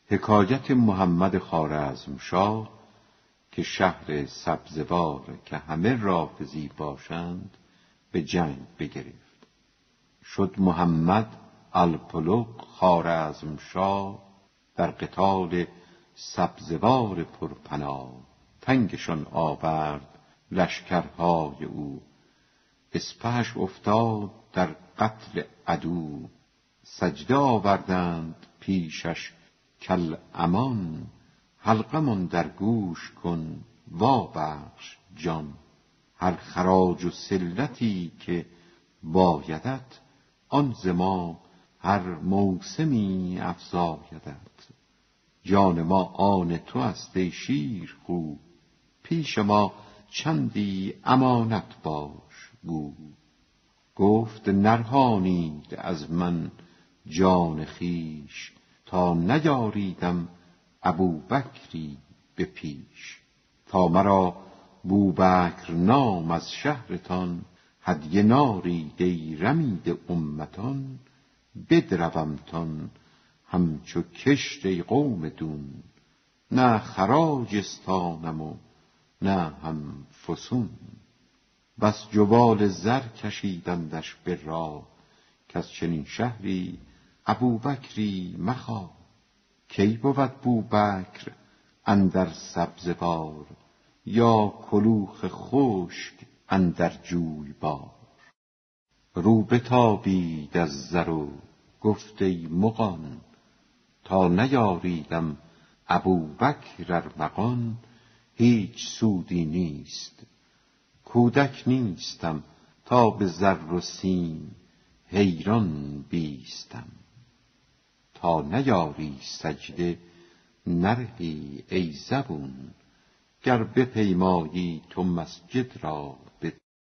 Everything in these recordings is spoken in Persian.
حکایت محمد خوارزمشاه که شهر سبزوار که همه رافضی باشند به جنگ بگرفت. شد محمد الپلق خوارزمشاه در قتال سبزوار پرپناه. تنگشان آورد لشکرهای او، اسپهش افتاد در قتل عدو. سجده آوردند پیشش کل امان، حلقه من در گوش کن وا بخش جان. هر خراج و سلتی که بایدت، آن ز ما هر موسمی افزایدت. جان ما آن تو است ای شیر خو، پیش ما چندی امانت باش گو. گفت نرهانید از من جان خویش، تا نیاریدم ابوبکری به پیش. تا مرا بوبکر نام از شهرتان، هدیه نارید ای رمیده امتان. بدرومتان همچو کشت ای قوم دون، نه خراج استانم و نه هم فسون. بس جبال زر کشیدندش به راه، کز چنین شهری ابوبکری مخواه. کی بود بوبکر اندر سبزوار، یا کلوخ خشک اندر جویبار. رو بتابید از زر و گفت ای مغان، تا نیاریدم ابوبکر ارمغان. هیچ سودی نیست، کودک نیستم، تا به زر و سیم حیران بیستم. تا نیاری سجده نرهی ای زبون، گر بپیمایی تو مسجد را به.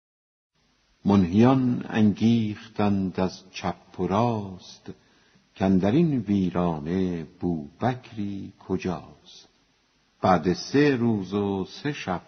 منهیان انگیختند از چپ و راست، کاندرین ویرانه بوبکری کجاست. بعد 3 روز و 3 شب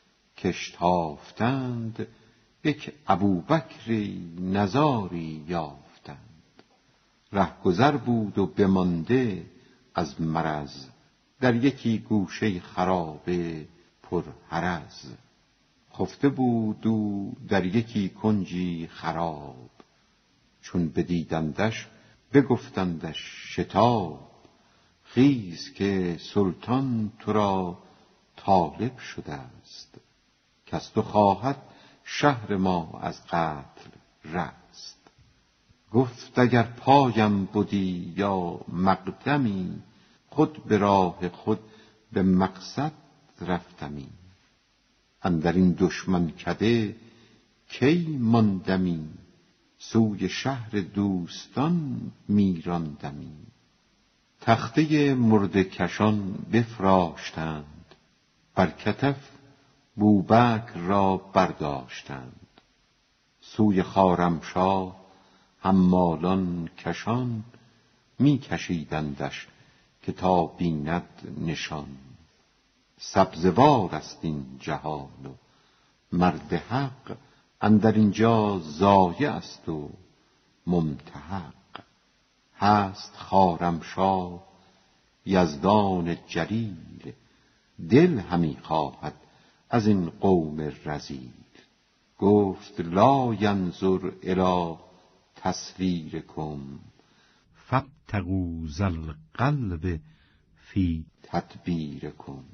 کشتافتند، یک ابوبکری نزاری یافتند. رهگذر بود و بمانده از مرض، در یکی گوشه خرابه پر هرز. خفته بود او در یکی کنجی خراب، چون بدیدندش بگفتندش شتاب. خیز که سلطان تو را طالب شده است، کز تو خواهد شهر ما از قتل رست. گفت اگر پایم بدی یا مقدمی، خود به راه خود به مقصد رفتمی. اندر این دشمن کده کی ماندمی، سوی شهر دوستان میراندمی. تخته مرده کشان بفراشتند، بر کتف بوبکر را برداشتند. سوی خوارمشاه حمالان کشان، می کشیدندش که تا بیند نشان. سبزوار است این جهان و مرد حق، اندر اینجا ضایع است و ممتحق. هست خوارمشاه یزدان جلیل، دل همی خواهد از این قوم رذیل. گفت لا ینظر الی تسویرکم، فابتغوا ذا القلب فی تدبیرکم.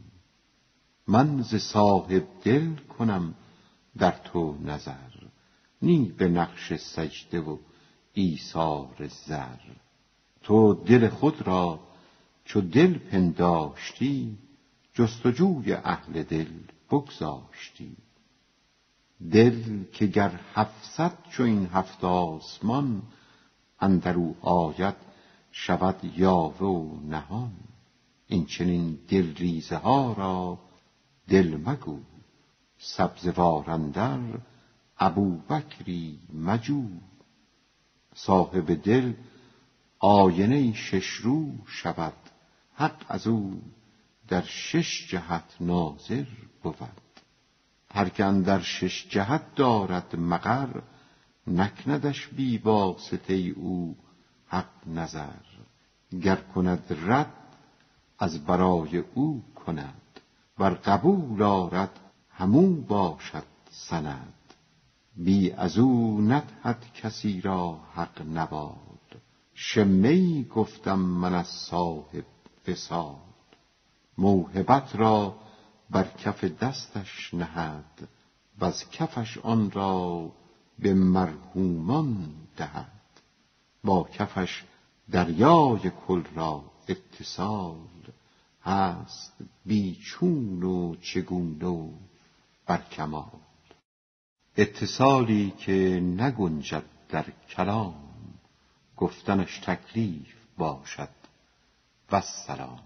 من ز صاحب دل کنم در تو نظر، نی به نقش سجده و ایثار زر. تو دل خود را چو دل پنداشتی، جستجوی اهل دل بگذاشتی. دل که گر 700 چو این 7 آسمان، اندرو آید شود یاوه و نهان. این چنین دل ریزه ها را دل مگو، سبزوار اندر ابوبکری مجو. صاحب دل آینه 6 رو شود، حق از او در 6 جهت ناظر بود. هر که اندر 6 جهت دارد مقر، نکندش بی واسطه او حق نظر. گر کند رد از برای او کند، ور قبول آرد همو باشد سند. بی از او ندهد کسی را حق نباد، شمه گفتم من از صاحب وصال. موهبت را بر کف دستش نهد، وز کفش آن را به مرحومان دهد. با کفش دریای کل را اتصال، هست بی چون و چگونه و بر کمال. اتصالی که نگنجد در کلام، گفتنش تکلیف باشد والسلام.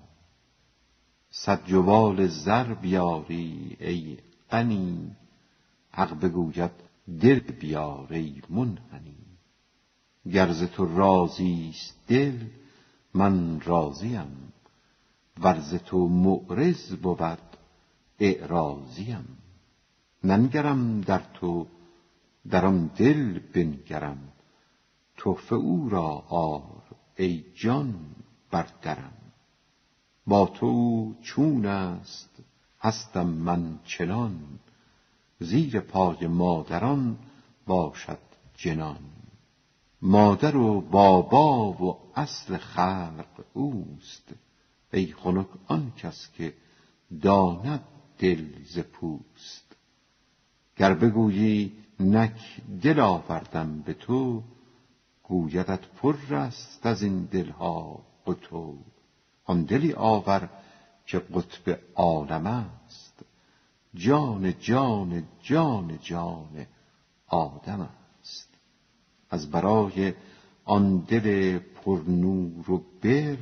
100 جوال زر بیاری ای غنی، حق بگوید دل بیار ای منحنی. گر ز تو راضیست دل من راضیم، ور ز تو معرض بود اعراضیم. ننگرم در تو در آن دل بنگرم، تحفه او را آر ای جان بر درم. با تو او چون است هستم من چنان، زیر پای مادران باشد جنان. مادر و بابا و اصل خلق اوست، ای خنک آن کس که داند دل ز پوست. گر بگویی نک دل آوردم به تو، گویدت پر است از این دلها قتو. آن دلی آور که قطب عالم است، جان جان جان جان آدم است. از برای آن دل پر نور و بر،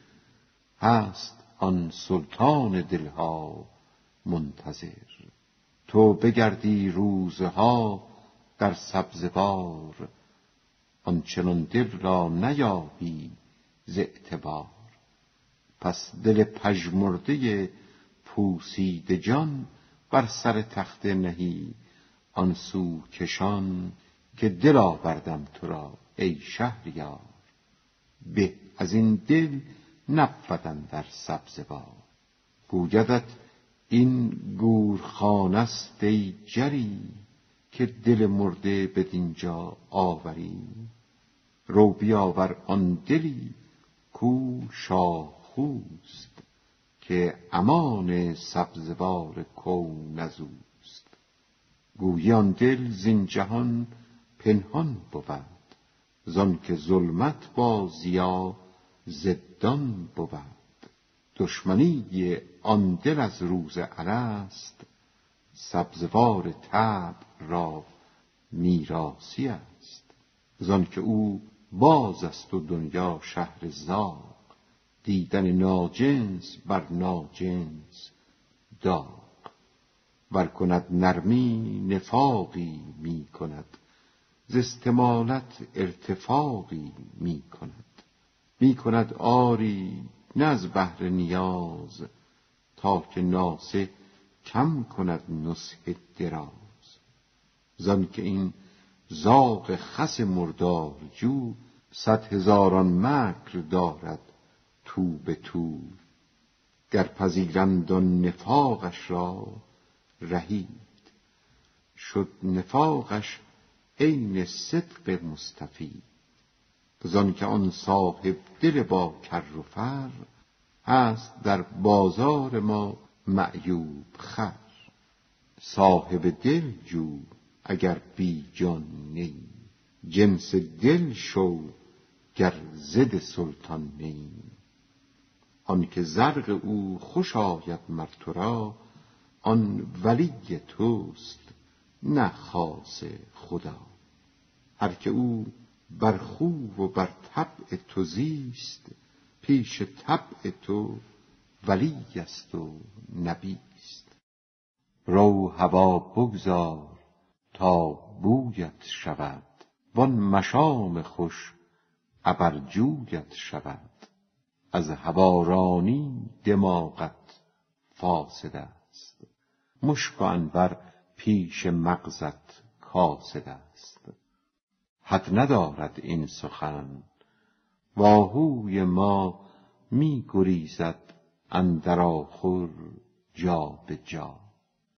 هست آن سلطان دلها منتظر. تو بگردی روزها در سبزوار، آنچنان دل را نیابی ز اعتبار. پس دل پژمرده پوسیده جان، بر سر تخت نهی آن سو کشان. که دل آوردم تو را ای شهریار، به از این دل نبود اندر سبزوار. گویدت این گورخانه است ای جری، که دل مرده بدینجا آوری. رو بیاور آن دلی کو شاخوست، که امان سبزوار کون از اوست. گویی آن دل زین جهان پنهان بود، زان که ظلمت با ضیا ضدان بود. دشمنی آن دل از روز الست، سبزوار طبع را میراثی است. زان که او باز است و دنیا شهر زاغ، دیدن ناجنس بر ناجنس داغ. ور کند نرمی نفاقی می کند، ز استمالت ارتفاقی می کند. می کند آری نه از بهر نیاز، تا که ناصح کم کند نصح دراز. زان که این زاغ خس مردار جو، 100,000 مکر دارد تو به تو. گر پذیرند آن نفاقش را رهید، شد نفاقش عین صدق مستفید. زان که آن صاحب دل با کر و فر، هست در بازار ما معیوب خر. صاحب دل جو اگر بی جان نی، جنس دل شو گر ضد سلطان نی. آن که زرق او خوش آید مر تو را، آن ولی توست نه خاص خدا. هر که او بر خو و بر طبع تو زیست، پیش طبع تو ولی است و نبی است. رو هوا بگذار تا بویت شود، وان مشام خوش عبرجویت شود. از هوارانی دماغت فاسد است، مشک و عنبر پیش مغزت کاسد است. حد ندارد این سخن، و آهوی ما می گریزد اندر آخر جا به جا.